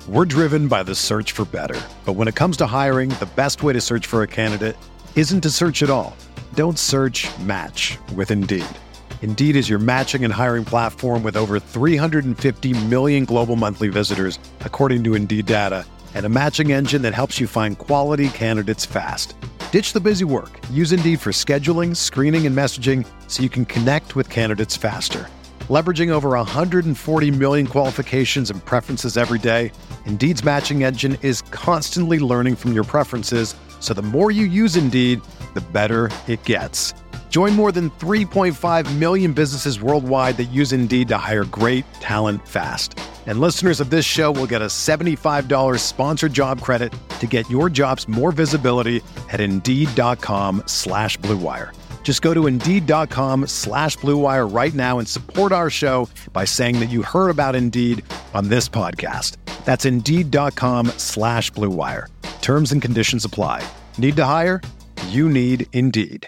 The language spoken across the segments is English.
We're driven by the search for better. But when it comes to hiring, the best way to search for a candidate isn't to search at all. Don't search, match with Indeed. Indeed is your matching and hiring platform with over 350 million global monthly visitors, according to Indeed data, and a matching engine that helps you find quality candidates fast. Ditch the busy work. Use Indeed for scheduling, screening, and messaging so you can connect with candidates faster. Leveraging over 140 million qualifications and preferences every day, Indeed's matching engine is constantly learning from your preferences, so the more you use Indeed, the better it gets. Join more than 3.5 million businesses worldwide that use Indeed to hire great talent fast. And listeners of this show will get a $75 sponsored job credit to get your jobs more visibility at Indeed.com/Blue Wire. Just go to Indeed.com/Blue Wire right now and support our show by saying that you heard about Indeed on this podcast. That's Indeed.com/Blue Wire. Terms and conditions apply. Need to hire? You need Indeed.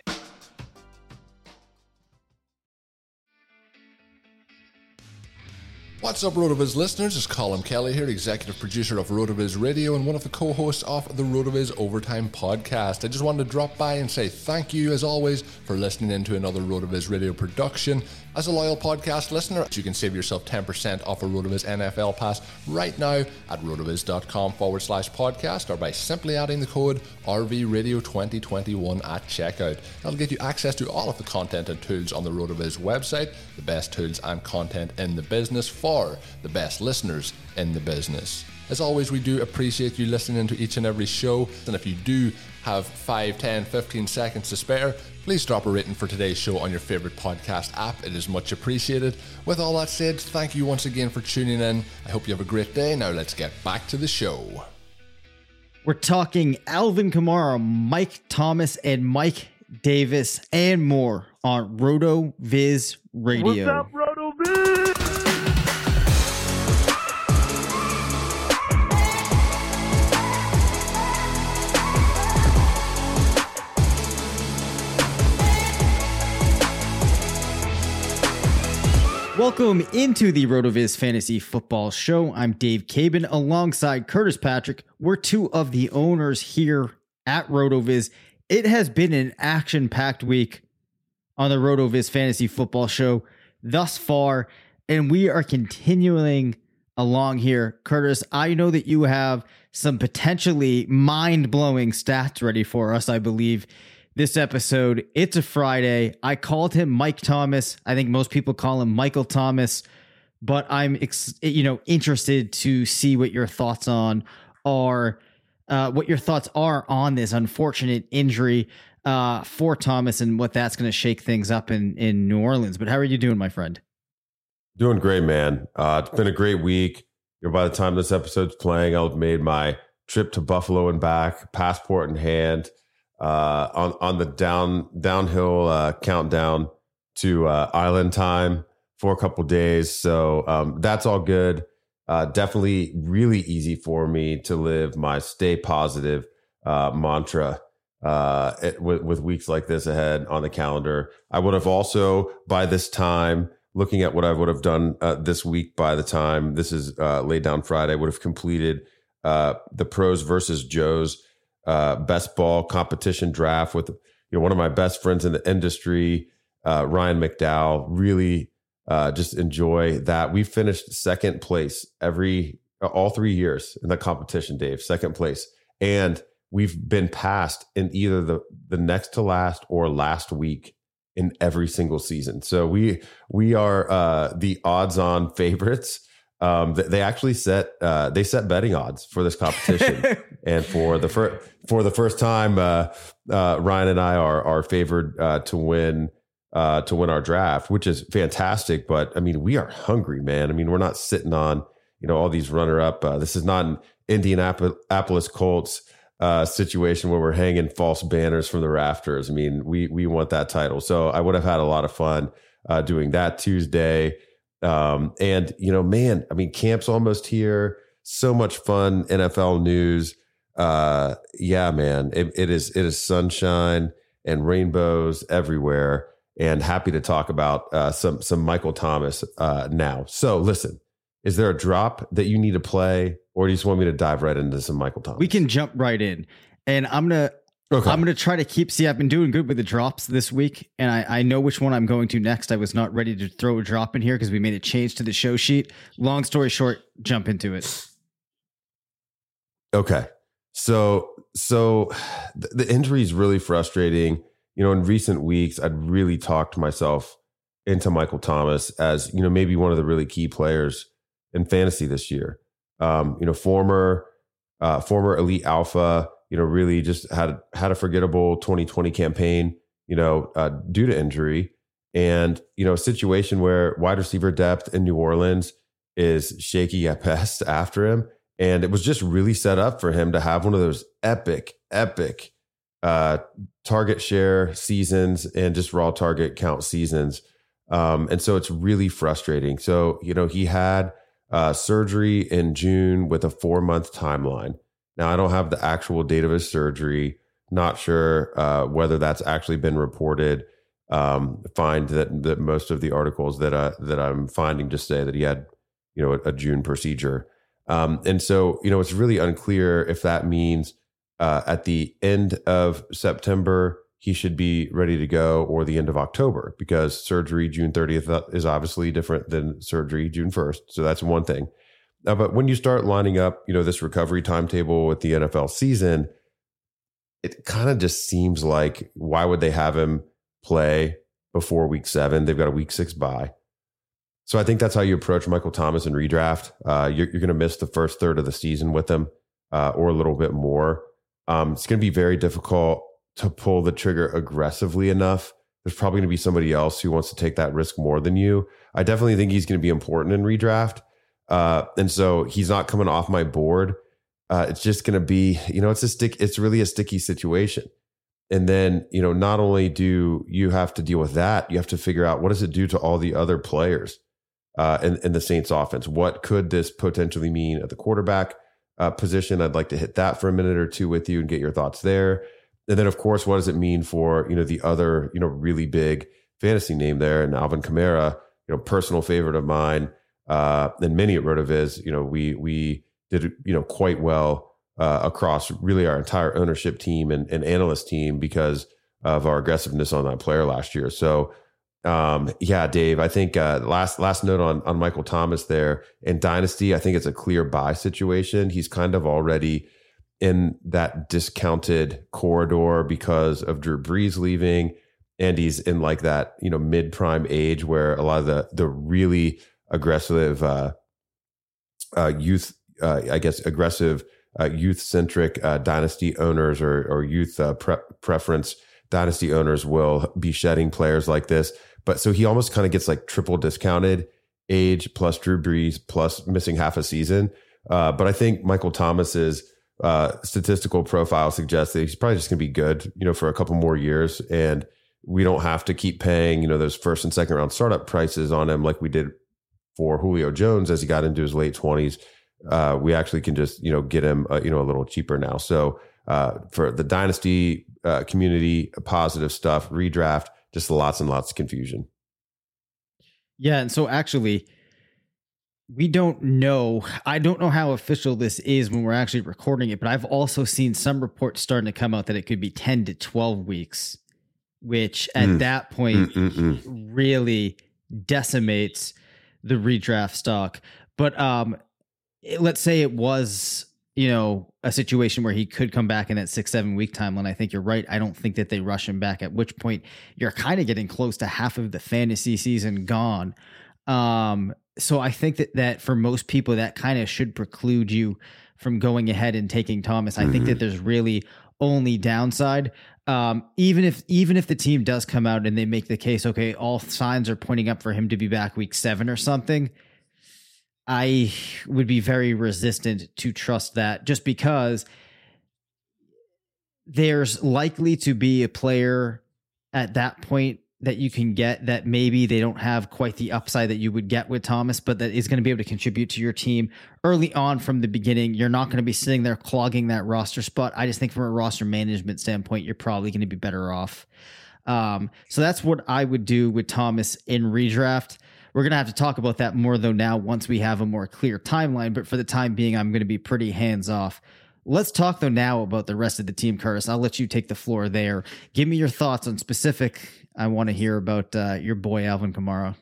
What's up, RotoViz listeners? It's Colin Kelly here, executive producer of RotoViz Radio and one of the co-hosts of the RotoViz Overtime podcast. I just wanted to drop by and say thank you, as always, for listening in to another RotoViz Radio production. As a loyal podcast listener, you can save yourself 10% off a RotoViz NFL pass right now at rotoviz.com/podcast or by simply adding the code RVRadio2021 at checkout. That'll get you access to all of the content and tools on the RotoViz website, the best tools and content in the business for the best listeners in the business. As always, we do appreciate you listening to each and every show, and if you do have 5, 10, 15 seconds to spare, please drop a rating for today's show on your favorite podcast app. It is much appreciated. With all that said, thank you once again for tuning in. I hope you have a great day. Now let's get back to the show. We're talking Alvin Kamara, Mike Thomas, and Mike Davis, and more on RotoViz Radio. What's up, RotoViz? Welcome into the RotoViz Fantasy Football Show. I'm Dave Cabin alongside Curtis Patrick. We're two of the owners here at RotoViz. It has been an action-packed week on the RotoViz Fantasy Football Show thus far, and we are continuing along here. Curtis, I know that you have some potentially mind-blowing stats ready for us, I believe. This episode, it's a Friday. I called him Mike Thomas. I think most people call him Michael Thomas, but I'm interested to see what your thoughts are on this unfortunate injury for Thomas and what that's going to shake things up in New Orleans. But how are you doing, my friend? Doing great, man. It's been a great week. By the time this episode's playing, I'll have made my trip to Buffalo and back, passport in hand. On the downhill countdown to island time for a couple days. So that's all good. Definitely really easy for me to live my stay positive mantra with weeks like this ahead on the calendar. I would have also, by this time, looking at what I would have done this week, by the time this is laid down Friday, would have completed the Pros versus Joes best ball competition draft with one of my best friends in the industry, Ryan McDowell. Really just enjoy that. We finished second place all 3 years in the competition, Dave, second place. And we've been passed in either the next to last or last week in every single season. So we are the odds on favorites. They actually set betting odds for this competition, and for the first time, Ryan and I are favored to win our draft, which is fantastic. But I mean, we are hungry, man. I mean, we're not sitting on all these runner up. This is not an Indianapolis Colts situation where we're hanging false banners from the rafters. I mean, we want that title. So I would have had a lot of fun doing that Tuesday. And man, I mean, camp's almost here. So much fun NFL news. Yeah, man, it is sunshine and rainbows everywhere, and happy to talk about some Michael Thomas now. So listen, Is there a drop that you need to play, or do you just want me to dive right into some Michael Thomas? We can jump right in, and I'm gonna try to keep. See, I've been doing good with the drops this week, and I know which one I'm going to next. I was not ready to throw a drop in here because we made a change to the show sheet. Long story short, jump into it. Okay, so the injury is really frustrating. In recent weeks, I'd really talked myself into Michael Thomas as maybe one of the really key players in fantasy this year. Former elite alpha. Really just had a forgettable 2020 campaign, due to injury, and, a situation where wide receiver depth in New Orleans is shaky at best after him. And it was just really set up for him to have one of those epic target share seasons and just raw target count seasons. And so it's really frustrating. So, he had surgery in June with a 4-month timeline. Now, I don't have the actual date of his surgery. Not sure whether that's actually been reported. Find that most of the articles that I'm finding just say that he had, a June procedure. And so, it's really unclear if that means at the end of September, he should be ready to go, or the end of October, because surgery June 30th is obviously different than surgery June 1st. So that's one thing. But when you start lining up, this recovery timetable with the NFL season, it kind of just seems like, why would they have him play before week 7? They've got a week 6 bye. So I think that's how you approach Michael Thomas in redraft. You're going to miss the first third of the season with him, or a little bit more. It's going to be very difficult to pull the trigger aggressively enough. There's probably going to be somebody else who wants to take that risk more than you. I definitely think he's going to be important in redraft. And so he's not coming off my board. It's just going to be, it's really a sticky situation. And then, not only do you have to deal with that, you have to figure out, what does it do to all the other players in the Saints offense? What could this potentially mean at the quarterback position? I'd like to hit that for a minute or two with you and get your thoughts there. And then, of course, what does it mean for, the other, really big fantasy name there, and Alvin Kamara, personal favorite of mine, and many at RotoViz, we did, quite well across really our entire ownership team and analyst team because of our aggressiveness on that player last year. So, Dave, I think last note on Michael Thomas there in Dynasty, I think it's a clear buy situation. He's kind of already in that discounted corridor because of Drew Brees leaving, and he's in like that, mid-prime age where a lot of the really aggressive youth-centric dynasty owners or youth preference dynasty owners will be shedding players like this. But so he almost kind of gets like triple discounted age plus Drew Brees plus missing half a season. But I think Michael Thomas's statistical profile suggests that he's probably just going to be good, for a couple more years. And we don't have to keep paying, those first and second round startup prices on him like we did for Julio Jones as he got into his late 20s. We actually can just, get him, a little cheaper now. So for the dynasty community, positive stuff, redraft, just lots and lots of confusion. Yeah. And so actually, I don't know how official this is when we're actually recording it, but I've also seen some reports starting to come out that it could be 10 to 12 weeks, which at that point really decimates the redraft stock. But let's say it was, a situation where he could come back in that 6-7 week timeline. I think you're right. I don't think that they rush him back, at which point you're kind of getting close to half of the fantasy season gone. So I think that for most people, that kind of should preclude you from going ahead and taking Thomas. I think that there's really only downside. Even if the team does come out and they make the case, okay, all signs are pointing up for him to be back week 7 or something, I would be very resistant to trust that, just because there's likely to be a player at that point that you can get that maybe they don't have quite the upside that you would get with Thomas, but that is going to be able to contribute to your team early on from the beginning. You're not going to be sitting there clogging that roster spot. I just think from a roster management standpoint, you're probably going to be better off. So that's what I would do with Thomas in redraft. We're going to have to talk about that more, though, now once we have a more clear timeline. But for the time being, I'm going to be pretty hands off. Let's talk, though, now about the rest of the team, Curtis. I'll let you take the floor there. Give me your thoughts on specific. I want to hear about your boy, Alvin Kamara.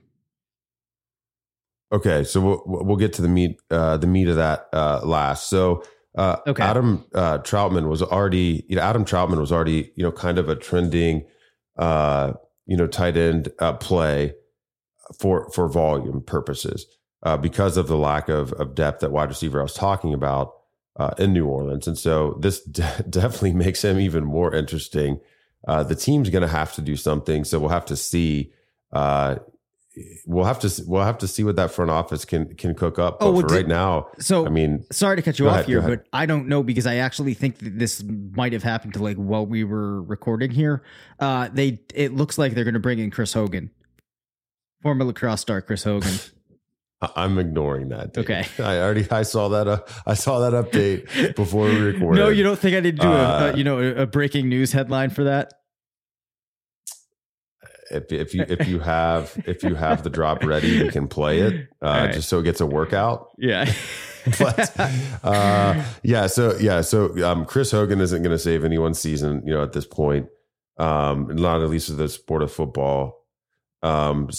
Okay, so we'll get to the meat of that last. So okay. Adam Troutman was already kind of a trending tight end play for volume purposes because of the lack of depth at wide receiver I was talking about in New Orleans, and so this definitely makes him even more interesting. The team's going to have to do something, so we'll have to see. We'll have to see what that front office can cook up. But for right now, so I mean, sorry to cut you off here, but I don't know, because I actually think that this might have happened to while we were recording here. It looks like they're going to bring in Chris Hogan, former lacrosse star Chris Hogan. I'm ignoring that. Dude. Okay, I saw that. I saw that update before we recorded. No, you don't think I need to do a breaking news headline for that? If you have the drop ready, we can play it right. Just so it gets a workout. Yeah. But So Chris Hogan isn't going to save anyone's season, at this point, not at least of the sport of football. Adam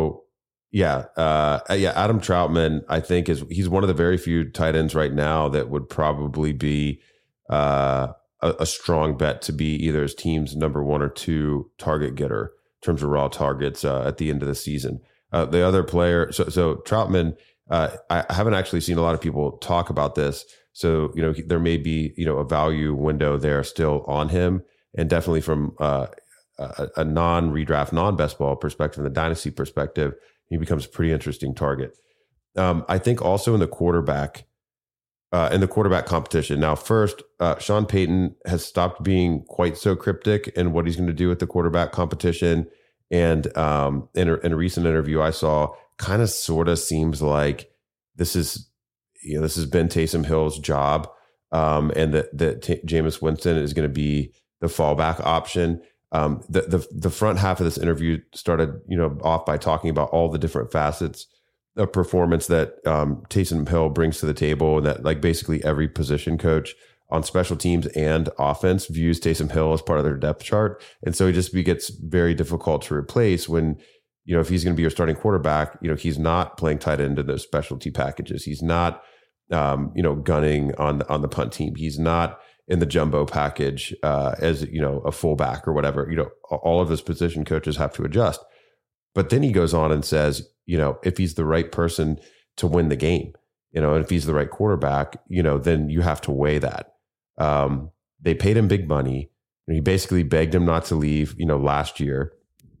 Troutman, I think he's one of the very few tight ends right now that would probably be a strong bet to be either his team's number 1 or 2 target getter in terms of raw targets at the end of the season. The other player, so Troutman, I haven't actually seen a lot of people talk about this. So, there may be, a value window there still on him. And definitely from a non-redraft, non-best ball perspective, the dynasty perspective, he becomes a pretty interesting target. I think also in the quarterback competition. Now, first, Sean Payton has stopped being quite so cryptic in what he's going to do with the quarterback competition. And in a recent interview I saw, kind of sort of seems like this has been Taysom Hill's job, and that Jameis Winston is going to be the fallback option. The front half of this interview started off by talking about all the different facets of performance that Taysom Hill brings to the table, and that basically every position coach on special teams and offense views Taysom Hill as part of their depth chart. And so he just gets very difficult to replace when, if he's going to be your starting quarterback, he's not playing tight end in those specialty packages. He's not, gunning on the punt team. He's not in the jumbo package as, a fullback or whatever. All of his position coaches have to adjust. But then he goes on and says, if he's the right person to win the game, and if he's the right quarterback, then you have to weigh that. They paid him big money, and he basically begged him not to leave, last year.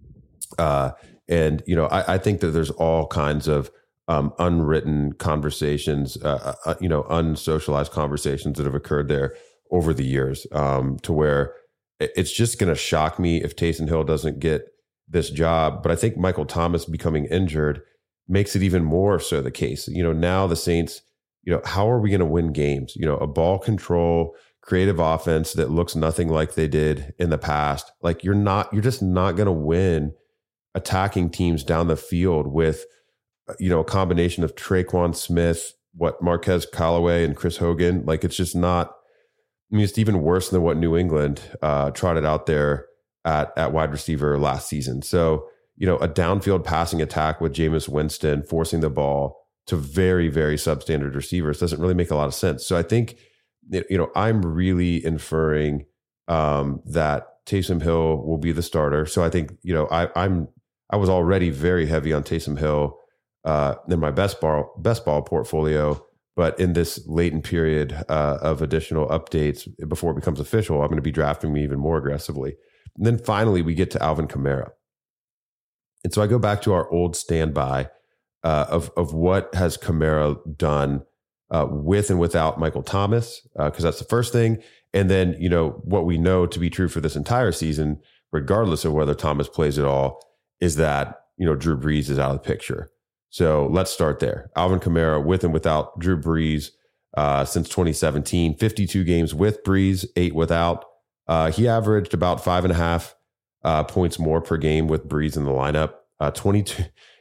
I think that there's all kinds of unwritten conversations, unsocialized conversations that have occurred there over the years, to where it's just going to shock me if Taysom Hill doesn't get this job. But I think Michael Thomas becoming injured makes it even more so the case. Now the Saints, how are we going to win games? A ball control, creative offense that looks nothing like they did in the past. You're just not going to win attacking teams down the field with, a combination of Traquan Smith, Marquez Callaway, and Chris Hogan. It's just not, it's even worse than what New England trotted out there at wide receiver last season. So, a downfield passing attack with Jameis Winston forcing the ball to very, very substandard receivers doesn't really make a lot of sense. So I think, I'm really inferring that Taysom Hill will be the starter. So I think, I was already very heavy on Taysom Hill in my best ball portfolio, but in this latent period of additional updates before it becomes official, I'm going to be drafting me even more aggressively. And then finally, we get to Alvin Kamara. And so I go back to our old standby of what has Kamara done with and without Michael Thomas, because that's the first thing. And then, what we know to be true for this entire season, regardless of whether Thomas plays at all, is that, Drew Brees is out of the picture. So let's start there. Alvin Kamara with and without Drew Brees since 2017, 52 games with Brees, 8 without. He averaged about 5.5 points more per game with Brees in the lineup.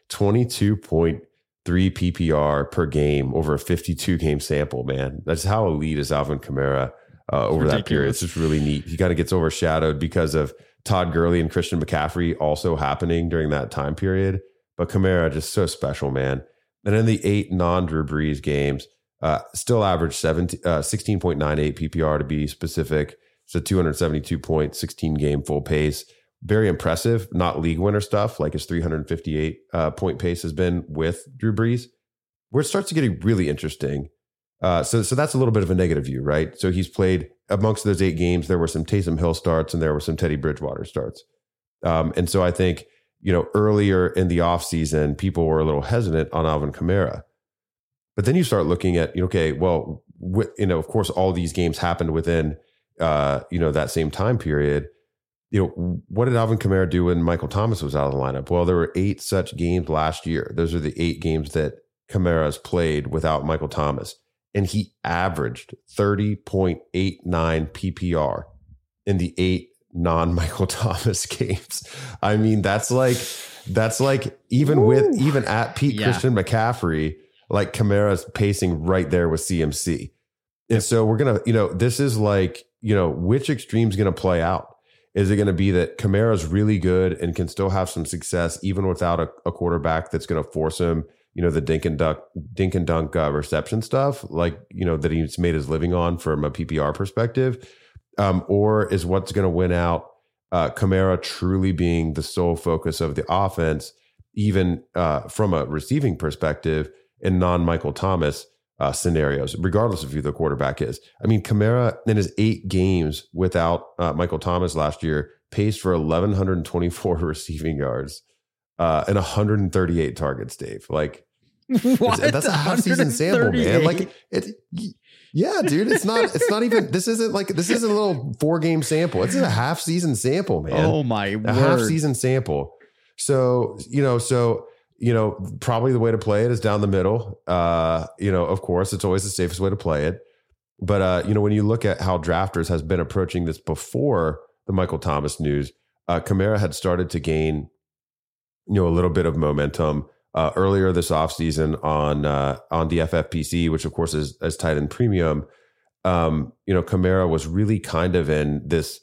22.3 PPR per game over a 52 game sample, man. That's how elite is Alvin Kamara over that period. It's just really neat. He kind of gets overshadowed because of Todd Gurley and Christian McCaffrey also happening during that time period. But Kamara just so special, man. And in the 8 non-Drew Brees games, still averaged 16.98 PPR to be specific. So 272 point, 16 game full pace. Very impressive, not league winner stuff like his 358 point pace has been with Drew Brees. Where it starts to get really interesting. So that's a little bit of a negative view, right? So he's played amongst those 8 games. There were some Taysom Hill starts and there were some Teddy Bridgewater starts. And so I think, earlier in the offseason, people were a little hesitant on Alvin Kamara. But then you start looking at, of course, all these games happened within, that same time period. What did Alvin Kamara do when Michael Thomas was out of the lineup? Well, there were 8 such games last year. Those are the 8 games that Kamara's played without Michael Thomas. And he averaged 30.89 PPR in the 8 non-Michael Thomas games. I mean, that's like even at peak Christian McCaffrey, like Kamara's pacing right there with CMC. And so we're going to, this is like, which extreme's going to play out? Is it going to be that Kamara's really good and can still have some success even without a quarterback that's going to force him, the dink and dunk reception stuff, like, that he's made his living on from a PPR perspective? Or is what's going to win out Kamara truly being the sole focus of the offense, even from a receiving perspective in non-Michael Thomas scenarios, regardless of who the quarterback is? I mean, Kamara in his 8 games without Michael Thomas last year paced for 1,124 receiving yards and 138 targets, Dave. Like, that's a half-season sample, man. Like, yeah, dude, it's not even, this isn't a little 4-game sample. It's a half-season sample, man. Oh my word. A half-season sample. So, probably the way to play it is down the middle. Of course, it's always the safest way to play it. But, when you look at how Drafters has been approaching this before the Michael Thomas news, Kamara had started to gain, a little bit of momentum earlier this offseason on the FFPC, which of course is as tight end premium. Kamara was really kind of in this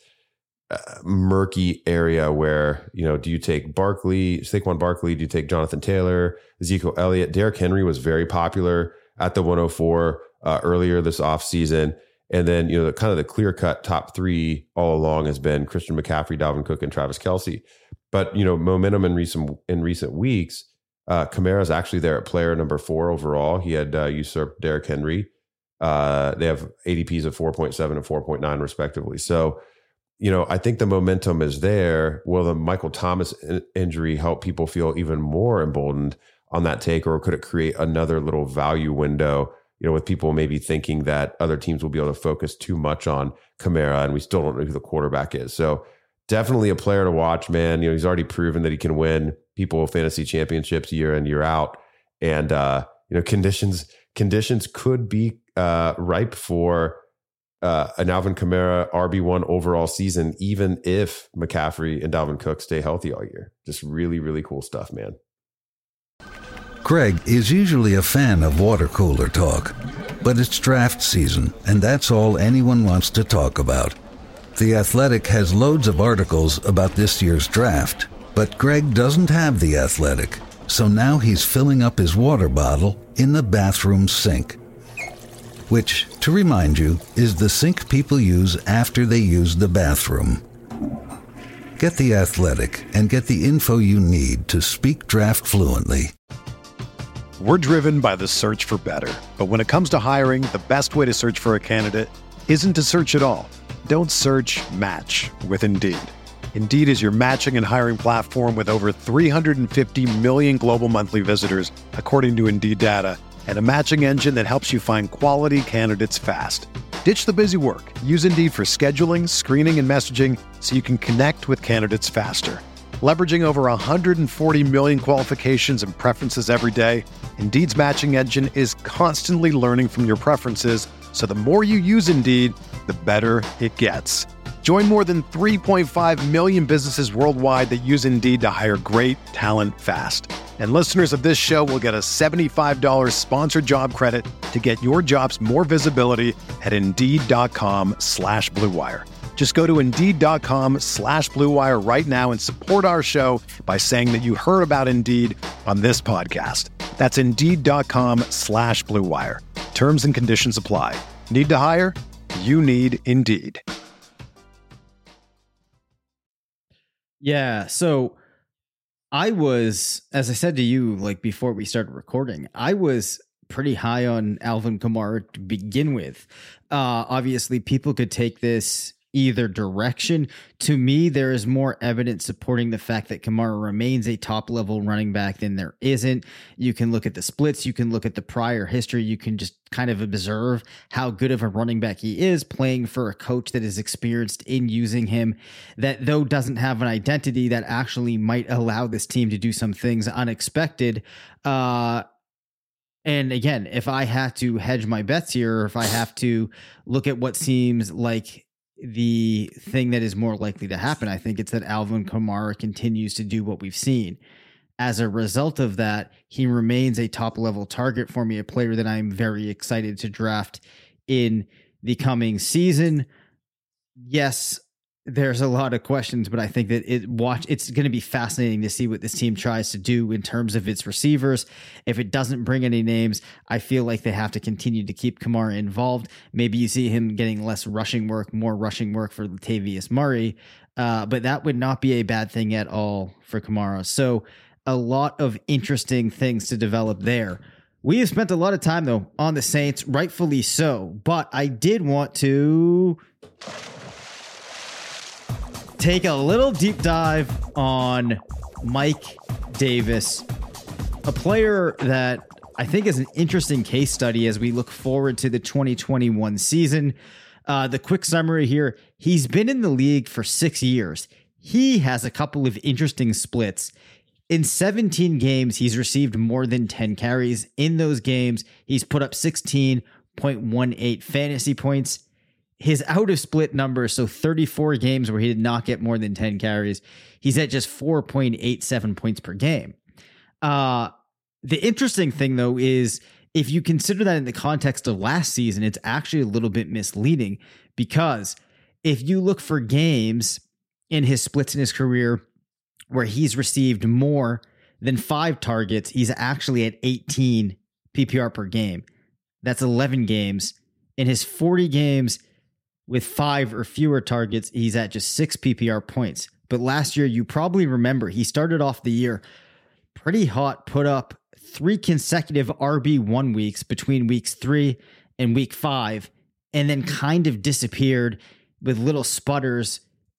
murky area where, do you take Saquon Barkley? Do you take Jonathan Taylor, Ezekiel Elliott? Derrick Henry was very popular at the 104 earlier this offseason. And then, kind of the clear-cut top 3 all along has been Christian McCaffrey, Dalvin Cook, and Travis Kelce. But, momentum in recent weeks, Kamara's actually there at player number 4 overall. He had usurped Derrick Henry. They have ADPs of 4.7 and 4.9 respectively. So, I think the momentum is there. Will the Michael Thomas injury help people feel even more emboldened on that take, or could it create another little value window, with people maybe thinking that other teams will be able to focus too much on Kamara and we still don't know who the quarterback is? So definitely a player to watch, man. He's already proven that he can win people fantasy championships year in, year out. And, conditions could be ripe for an Alvin Kamara RB1 overall season, even if McCaffrey and Dalvin Cook stay healthy all year. Just really, really cool stuff, man. Greg is usually a fan of water cooler talk, but it's draft season, and that's all anyone wants to talk about. The Athletic has loads of articles about this year's draft, but Greg doesn't have The Athletic, so now he's filling up his water bottle in the bathroom sink. Which, to remind you, is the sink people use after they use the bathroom. Get The Athletic and get the info you need to speak draft fluently. We're driven by the search for better. But when it comes to hiring, the best way to search for a candidate isn't to search at all. Don't search, match with Indeed. Indeed is your matching and hiring platform with over 350 million global monthly visitors, according to Indeed data, and a matching engine that helps you find quality candidates fast. Ditch the busy work. Use Indeed for scheduling, screening, and messaging so you can connect with candidates faster. Leveraging over 140 million qualifications and preferences every day, Indeed's matching engine is constantly learning from your preferences, so the more you use Indeed, the better it gets. Join more than 3.5 million businesses worldwide that use Indeed to hire great talent fast. And listeners of this show will get a $75 sponsored job credit to get your jobs more visibility at Indeed.com/Blue Wire. Just go to Indeed.com/Blue Wire right now and support our show by saying that you heard about Indeed on this podcast. That's Indeed.com/Blue Wire. Terms and conditions apply. Need to hire? You need Indeed. Yeah, so I was, as I said to you, like before we started recording, I was pretty high on Alvin Kamara to begin with. Obviously, people could take this either direction. To me, there is more evidence supporting the fact that Kamara remains a top-level running back than there isn't. You can look at the splits. You can look at the prior history. You can just kind of observe how good of a running back he is, playing for a coach that is experienced in using him, that though doesn't have an identity, that actually might allow this team to do some things unexpected. And again, if I have to hedge my bets here, or if I have to look at what seems like the thing that is more likely to happen, I think it's that Alvin Kamara continues to do what we've seen. As a result of that, he remains a top-level target for me, a player that I'm very excited to draft in the coming season. Yes, there's a lot of questions, but I think that it's going to be fascinating to see what this team tries to do in terms of its receivers. If it doesn't bring any names, I feel like they have to continue to keep Kamara involved. Maybe you see him getting less rushing work, more rushing work for Latavius Murray, but that would not be a bad thing at all for Kamara. So a lot of interesting things to develop there. We have spent a lot of time, though, on the Saints, rightfully so, but I did want to take a little deep dive on Mike Davis, a player that I think is an interesting case study as we look forward to the 2021 season. The quick summary here, he's been in the league for 6 years. He has a couple of interesting splits. In 17 games, he's received more than 10 carries. In those games, he's put up 16.18 fantasy points. His out of split numbers, so 34 games where he did not get more than 10 carries, he's at just 4.87 points per game. The interesting thing, though, is if you consider that in the context of last season, it's actually a little bit misleading, because if you look for games in his splits in his career where he's received more than 5 targets, he's actually at 18 PPR per game. That's 11 games. In his 40 games with 5 or fewer targets, he's at just 6 PPR points. But last year, you probably remember, he started off the year pretty hot, put up 3 consecutive RB1 weeks between weeks 3 and week 5, and then kind of disappeared with little sputters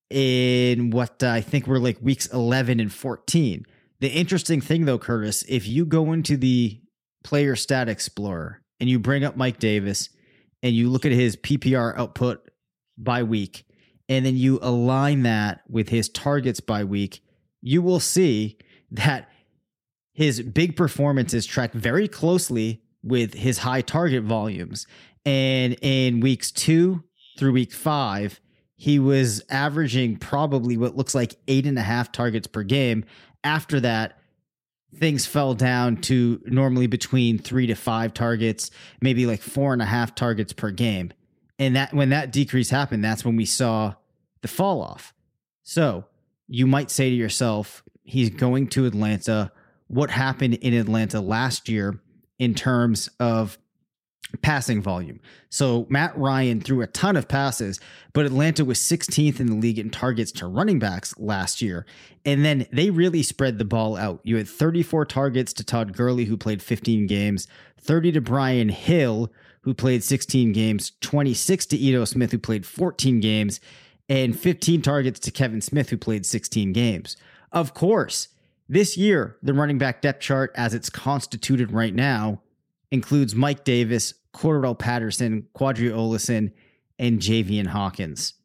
in what I think were like weeks 11 and 14. The interesting thing, though, Curtis, if you go into the Player Stat Explorer and you bring up Mike Davis and you look at his PPR output by week, and then you align that with his targets by week, you will see that his big performances track very closely with his high target volumes. And in weeks 2 through week 5, he was averaging probably what looks like 8.5 targets per game. After that, things fell down to normally between 3 to 5 targets, maybe like 4.5 targets per game. And that when that decrease happened, that's when we saw the fall off. So you might say to yourself, he's going to Atlanta. What happened in Atlanta last year in terms of passing volume? So Matt Ryan threw a ton of passes, but Atlanta was 16th in the league in targets to running backs last year. And then they really spread the ball out. You had 34 targets to Todd Gurley, who played 15 games, 30 to Brian Hill, who played 16 games, 26 to Ito Smith, who played 14 games, and 15 targets to Kevin Smith, who played 16 games. Of course, this year, the running back depth chart as it's constituted right now includes Mike Davis, Cordarrelle Patterson, Quadri Olison, and Javian Hawkins.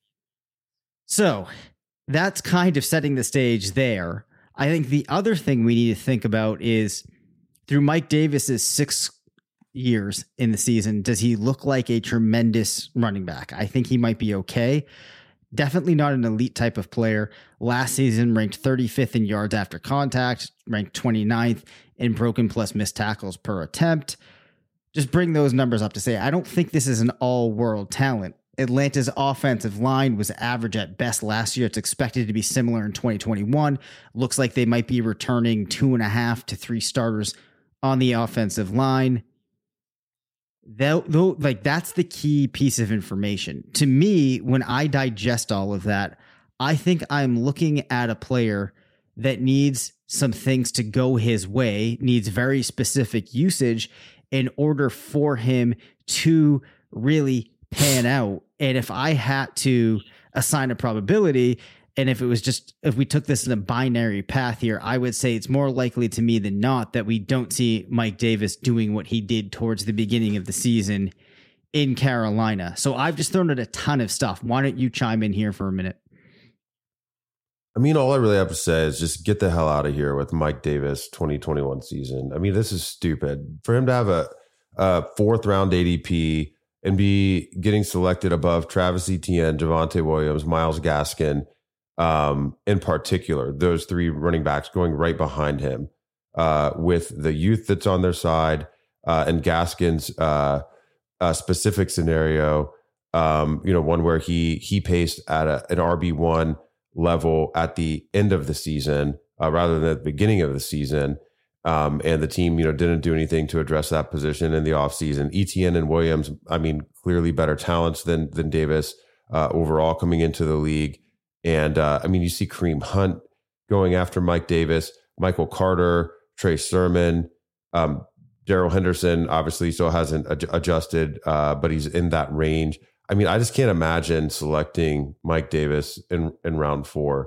So that's kind of setting the stage there. I think the other thing we need to think about is through Mike Davis's 6 years in the season, does he look like a tremendous running back? I think he might be okay. Definitely not an elite type of player. Last season ranked 35th in yards after contact, ranked 29th in broken plus missed tackles per attempt. Just bring those numbers up to say, I don't think this is an all-world talent. Atlanta's offensive line was average at best last year. It's expected to be similar in 2021. Looks like they might be returning 2.5 to 3 starters on the offensive line. Though, like, that's the key piece of information. To me, when I digest all of that, I think I'm looking at a player that needs some things to go his way, needs very specific usage in order for him to really pan out. And if I had to assign a probability, and if we took this in a binary path here, I would say it's more likely to me than not that we don't see Mike Davis doing what he did towards the beginning of the season in Carolina. So I've just thrown out a ton of stuff. Why don't you chime in here for a minute? I mean, all I really have to say is just get the hell out of here with Mike Davis 2021 season. I mean, this is stupid. For him to have a 4th round ADP and be getting selected above Travis Etienne, Javonte Williams, Myles Gaskin, in particular, those 3 running backs going right behind him, with the youth that's on their side, and Gaskin's specific scenario, one where he paced at an RB1 level at the end of the season, rather than at the beginning of the season. And the team, didn't do anything to address that position in the offseason. Etienne and Williams, I mean, clearly better talents than Davis overall coming into the league. And you see Kareem Hunt going after Mike Davis, Michael Carter, Trey Sermon, Darrell Henderson obviously still hasn't adjusted, but he's in that range. I mean, I just can't imagine selecting Mike Davis in round 4.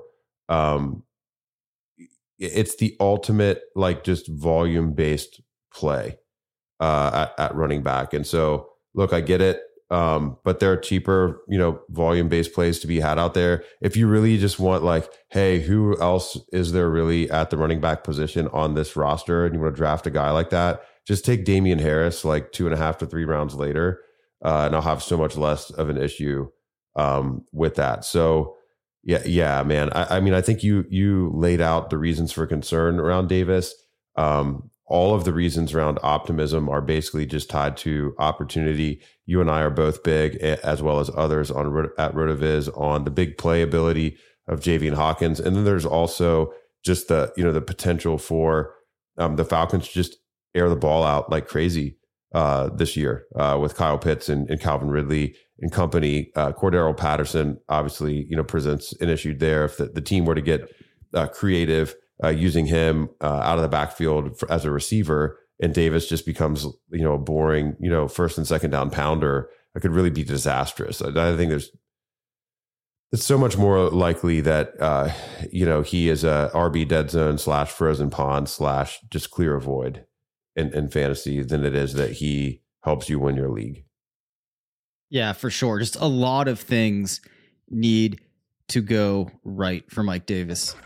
It's the ultimate, like, just volume-based play at running back. And so, look, I get it. But there are cheaper, volume-based plays to be had out there. If you really just want, like, hey, who else is there really at the running back position on this roster, and you want to draft a guy like that, just take Damian Harris like 2.5 to 3 rounds later, and I'll have so much less of an issue with that. So yeah, man. I mean, I think you laid out the reasons for concern around Davis. All of the reasons around optimism are basically just tied to opportunity. You and I are both big, as well as others at RotoViz, on the big play ability of Javian Hawkins. And then there's also just the potential for the Falcons to just air the ball out like crazy this year with Kyle Pitts and Calvin Ridley and company. Cordero Patterson obviously, presents an issue there. If the team were to get creative, using him out of the backfield as a receiver, and Davis just becomes, a boring, first and second down pounder, it could really be disastrous. I think it's so much more likely that, he is a RB dead zone / frozen pond / just clear a void in fantasy than it is that he helps you win your league. Yeah, for sure. Just a lot of things need to go right for Mike Davis.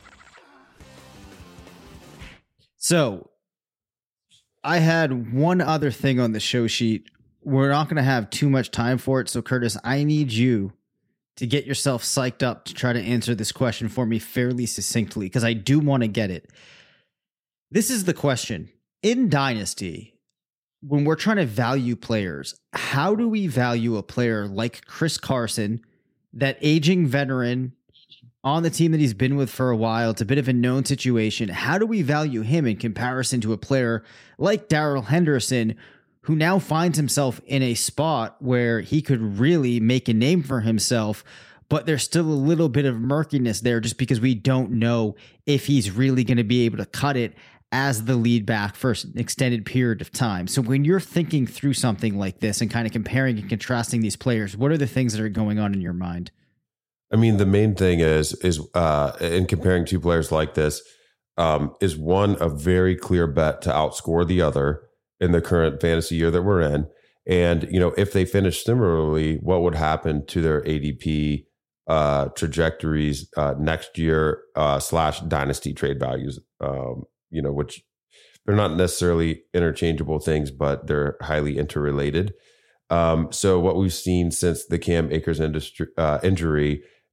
So I had one other thing on the show sheet. We're not going to have too much time for it. So Curtis, I need you to get yourself psyched up to try to answer this question for me fairly succinctly, because I do want to get it. This is the question. In Dynasty, when we're trying to value players, how do we value a player like Chris Carson, that aging veteran on the team that he's been with for a while? It's a bit of a known situation. How do we value him in comparison to a player like Darrell Henderson, who now finds himself in a spot where he could really make a name for himself, but there's still a little bit of murkiness there just because we don't know if he's really going to be able to cut it as the lead back for an extended period of time. So when you're thinking through something like this and kind of comparing and contrasting these players, what are the things that are going on in your mind? I mean, the main thing is in comparing two players like this, is one, a very clear bet to outscore the other in the current fantasy year that we're in. And, if they finish similarly, what would happen to their ADP trajectories next year / dynasty trade values, which they're not necessarily interchangeable things, but they're highly interrelated. So what we've seen since the Cam Akers injury,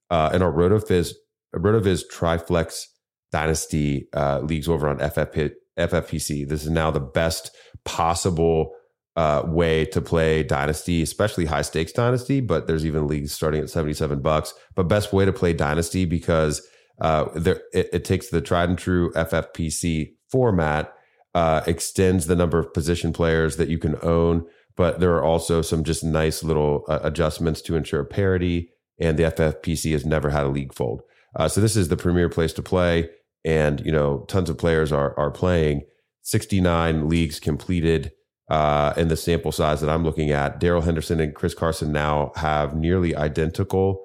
in our RotoViz Triflex Dynasty leagues over on FFPC. This is now the best possible way to play Dynasty, especially high stakes Dynasty, but there's even leagues starting at $77. But best way to play Dynasty because it takes the tried and true FFPC format, extends the number of position players that you can own, but there are also some just nice little adjustments to ensure parity, and the FFPC has never had a league fold. So this is the premier place to play, and tons of players are playing. 69 leagues completed in the sample size that I'm looking at. Darrell Henderson and Chris Carson now have nearly identical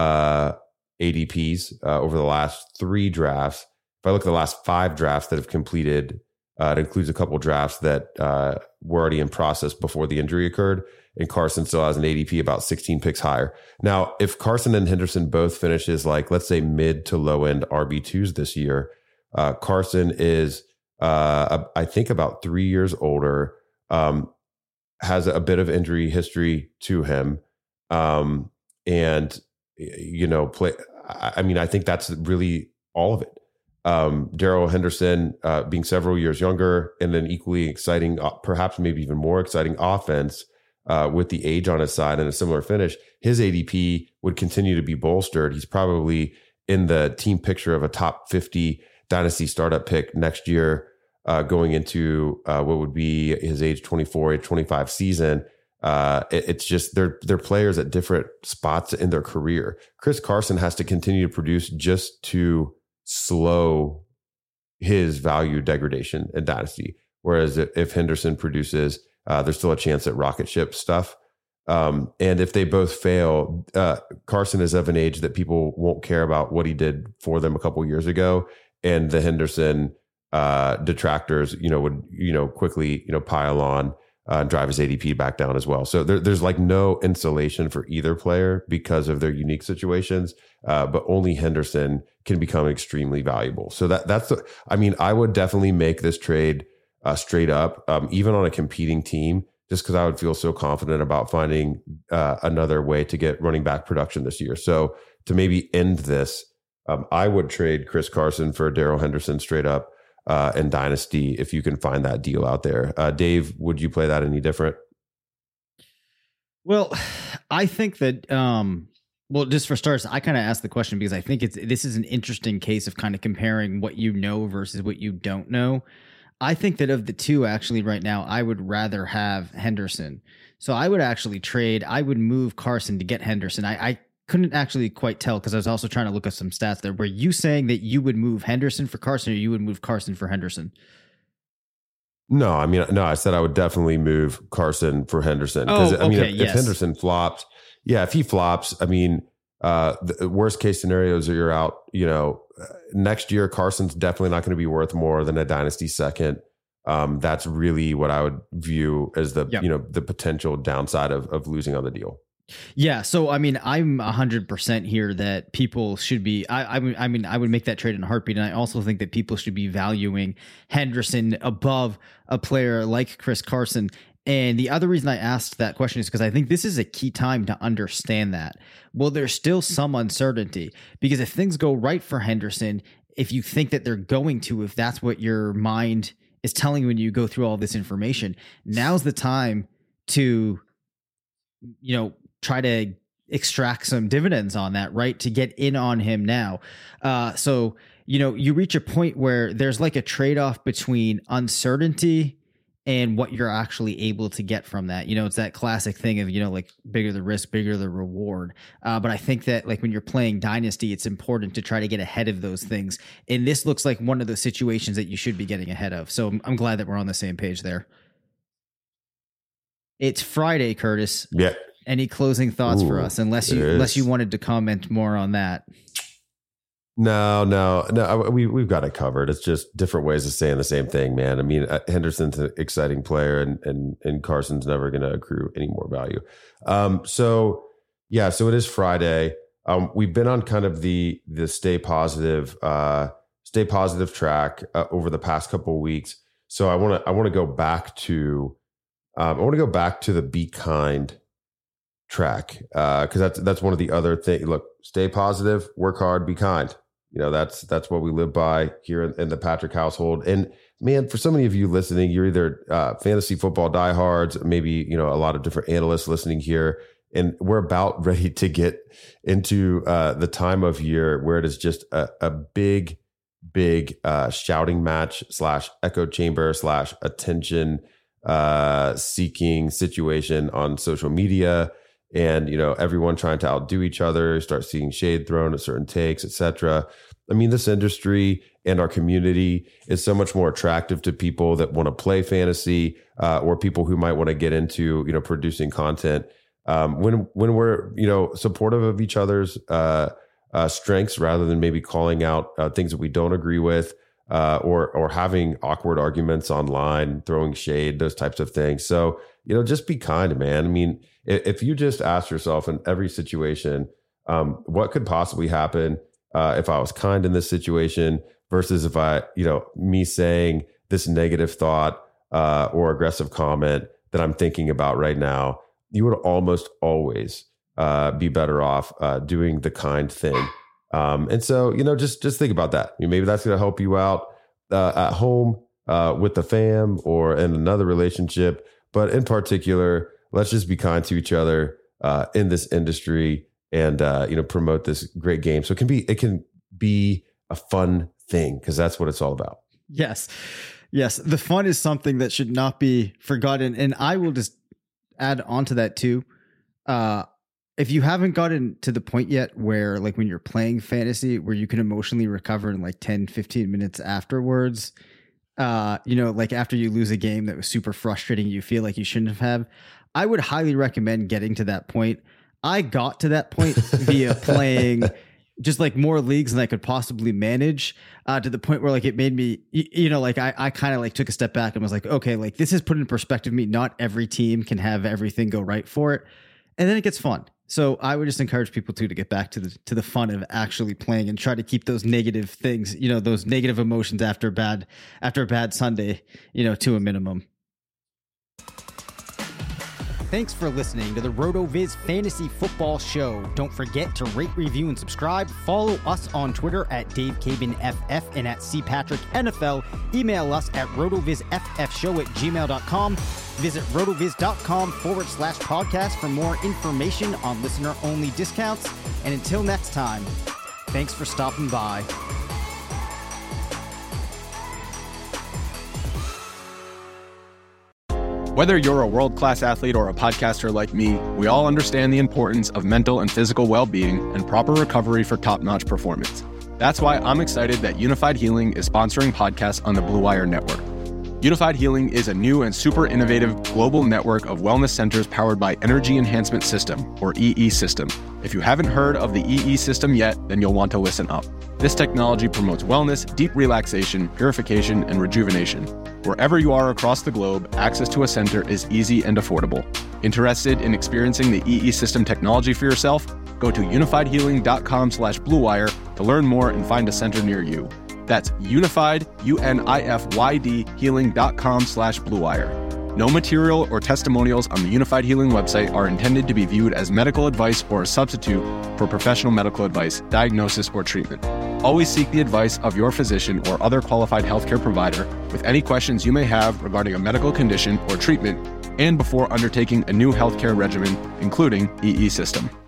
ADPs over the last 3 drafts. If I look at the last 5 drafts that have completed, it includes a couple drafts that were already in process before the injury occurred, and Carson still has an ADP about 16 picks higher. Now, if Carson and Henderson both finishes like, let's say, mid to low end RB2s this year, Carson is, I think, about 3 years older, has a bit of injury history to him, and I think that's really all of it. Darrell Henderson being several years younger and an equally exciting, perhaps maybe even more exciting offense with the age on his side and a similar finish, his ADP would continue to be bolstered. He's probably in the team picture of a top 50 dynasty startup pick next year, going into what would be his age 24, age 25 season. It's just they're players at different spots in their career. Chris Carson has to continue to produce just to slow his value degradation in dynasty. Whereas if Henderson produces, there's still a chance at rocket ship stuff. And if they both fail, Carson is of an age that people won't care about what he did for them a couple years ago. And the Henderson detractors, would, quickly, pile on and drive his ADP back down as well. So there's like no insulation for either player because of their unique situations. But only Henderson can become extremely valuable. So I would definitely make this trade straight up, even on a competing team, just because I would feel so confident about finding another way to get running back production this year. So to maybe end this, I would trade Chris Carson for Darrell Henderson straight up in Dynasty if you can find that deal out there. Dave, would you play that any different? Well, I think that just for starters, I kind of asked the question because I think this is an interesting case of kind of comparing what you know versus what you don't know. I think that of the two, actually, right now, I would rather have Henderson. So I would actually I would move Carson to get Henderson. I couldn't actually quite tell because I was also trying to look at some stats there. Were you saying that you would move Henderson for Carson or you would move Carson for Henderson? No, I said I would definitely move Carson for Henderson. Because if Henderson flops, if he flops, the worst case scenarios are you're out, next year, Carson's definitely not going to be worth more than a dynasty second. That's really what I would view as the potential downside of losing on the deal. Yeah. So, I'm 100% here that people should be, I would make that trade in a heartbeat. And I also think that people should be valuing Henderson above a player like Chris Carson. And the other reason I asked that question is because I think this is a key time to understand that. Well, there's still some uncertainty because if things go right for Henderson, if you think that they're going to, if that's what your mind is telling you when you go through all this information, now's the time to, try to extract some dividends on that, right? To get in on him now. So, you reach a point where there's like a trade-off between uncertainty and what you're actually able to get from that. It's that classic thing of, like bigger the risk, bigger the reward. But I think that like when you're playing Dynasty, it's important to try to get ahead of those things. And this looks like one of those situations that you should be getting ahead of. So I'm glad that we're on the same page there. It's Friday, Curtis. Yeah. Any closing thoughts for us, unless you wanted to comment more on that? No. We've got it covered. It's just different ways of saying the same thing, man. Henderson's an exciting player, and Carson's never going to accrue any more value. So it is Friday. We've been on kind of the stay positive track over the past couple of weeks. So I want to go back to the Be Kind track. Because that's one of the other things. Look, stay positive, work hard, be kind. That's what we live by here in the Patrick household. And man, for so many of you listening, you're either fantasy football diehards, maybe, a lot of different analysts listening here. And we're about ready to get into the time of year where it is just a big shouting match / echo chamber / attention seeking situation on social media. And, everyone trying to outdo each other, start seeing shade thrown at certain takes, etc. I mean, this industry and our community is so much more attractive to people that want to play fantasy or people who might want to get into, producing content. When we're, supportive of each other's strengths rather than maybe calling out things that we don't agree with or having awkward arguments online, throwing shade, those types of things. So, just be kind, man. I mean, if you just ask yourself in every situation, what could possibly happen if I was kind in this situation versus if me saying this negative thought or aggressive comment that I'm thinking about right now, you would almost always be better off doing the kind thing. And so, just think about that. Maybe that's going to help you out at home with the fam or in another relationship. But in particular, let's just be kind to each other in this industry and, promote this great game. So it can be a fun thing because that's what it's all about. Yes. The fun is something that should not be forgotten. And I will just add on to that too. If you haven't gotten to the point yet where like when you're playing fantasy, where you can emotionally recover in like 10, 15 minutes afterwards, like after you lose a game that was super frustrating, you feel like you shouldn't have, I would highly recommend getting to that point. I got to that point via playing just like more leagues than I could possibly manage, to the point where like it made me, I kind of like took a step back and was like, okay, like this is put in perspective me. Not every team can have everything go right for it. And then it gets fun. So I would just encourage people to get back to the fun of actually playing and try to keep those negative things, those negative emotions after a bad Sunday, to a minimum. Thanks for listening to the RotoViz Fantasy Football Show. Don't forget to rate, review, and subscribe. Follow us on Twitter at DaveCabinFF and at CPatrickNFL. Email us at rotovizffshow@gmail.com. Visit rotoviz.com/podcast for more information on listener-only discounts. And until next time, thanks for stopping by. Whether you're a world-class athlete or a podcaster like me, we all understand the importance of mental and physical well-being and proper recovery for top-notch performance. That's why I'm excited that Unified Healing is sponsoring podcasts on the Blue Wire Network. Unified Healing is a new and super innovative global network of wellness centers powered by Energy Enhancement System, or EE System. If you haven't heard of the EE System yet, then you'll want to listen up. This technology promotes wellness, deep relaxation, purification, and rejuvenation. Wherever you are across the globe, access to a center is easy and affordable. Interested in experiencing the EE System technology for yourself? Go to unifiedhealing.com/bluewire to learn more and find a center near you. That's unified, UNIFYD, healing.com/bluewire. No material or testimonials on the Unified Healing website are intended to be viewed as medical advice or a substitute for professional medical advice, diagnosis, or treatment. Always seek the advice of your physician or other qualified healthcare provider with any questions you may have regarding a medical condition or treatment and before undertaking a new healthcare regimen, including EE System.